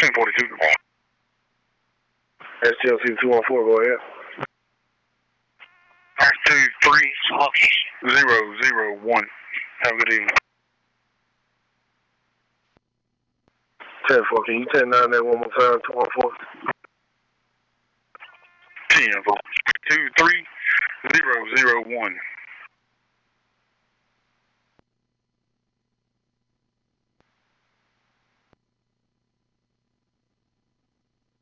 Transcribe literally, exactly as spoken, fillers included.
ten forty-two. S T L C two one four, go ahead. Nine two three, location. Zero, zero, one. Have a good evening. ten four, can you ten nine that one more time, two one four? ten four. two three, zero, zero, one.